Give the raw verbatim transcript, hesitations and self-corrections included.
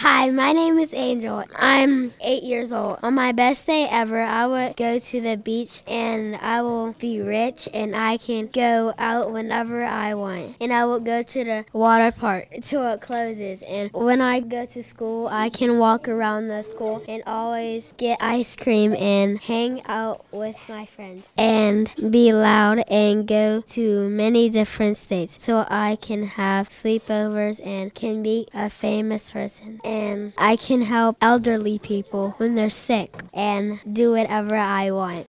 Hi, my name is Angel. I'm eight years old. On my best day ever, I would go to the beach and I will be rich and I can go out whenever I want. And I will go to the water park till it closes. And when I go to school, I can walk around the school and always get ice cream and hang out with my friends and be loud and go to many different states so I can have sleepovers and can be a famous person. And I can help elderly people when they're sick and do whatever I want.